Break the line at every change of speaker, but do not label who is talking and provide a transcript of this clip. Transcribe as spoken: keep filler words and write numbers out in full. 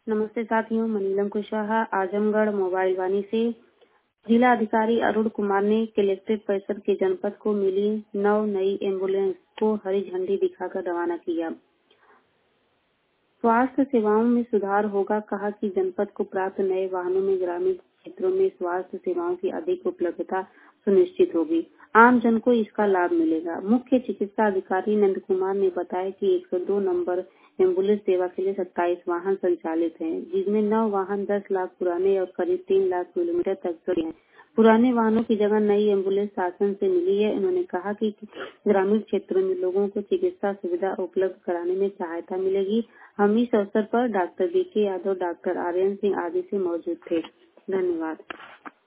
नमस्ते साथियों, मैं नीलम कुशवाहा आजमगढ़ मोबाइल वाणी से। जिला अधिकारी अरुण कुमार ने कलेक्ट्रेट परिसर के जनपद को मिली नौ नई एम्बुलेंस को हरी झंडी दिखाकर रवाना किया। स्वास्थ्य सेवाओं में सुधार होगा, कहा कि जनपद को प्राप्त नए वाहनों में ग्रामीण क्षेत्रों में स्वास्थ्य सेवाओं की अधिक उपलब्धता सुनिश्चित होगी। आम जन को इसका लाभ मिलेगा। मुख्य चिकित्सा अधिकारी नंद कुमार ने बताया कि एक सौ दो नंबर एम्बुलेंस सेवा के लिए सत्ताईस वाहन संचालित हैं, जिसमें नौ वाहन दस लाख पुराने और करीब तीन लाख किलोमीटर तक के हैं। पुराने वाहनों की जगह नई एम्बुलेंस शासन से मिली है। उन्होंने कहा कि ग्रामीण क्षेत्रों में लोगों को चिकित्सा सुविधा उपलब्ध कराने में सहायता मिलेगी। हम इस अवसर पर डॉक्टर बी के यादव, डॉक्टर आर्यन सिंह आदि से मौजूद थे। धन्यवाद।